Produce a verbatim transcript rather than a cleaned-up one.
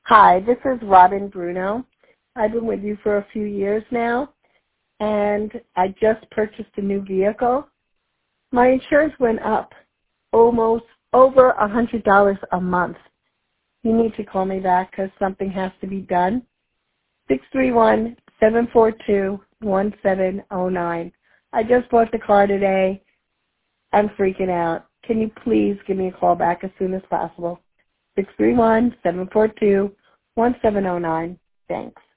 Hi, this is Robin Bruno. I've been with you for a few years now, and I just purchased a new vehicle. My insurance went up almost over one hundred dollars a month. You need to call me back because something has to be done. six three one, seven four two, one seven zero nine. I just bought the car today. I'm freaking out. Can you please give me a call back as soon as possible? six three one, seven four two, one seven zero nine. Thanks.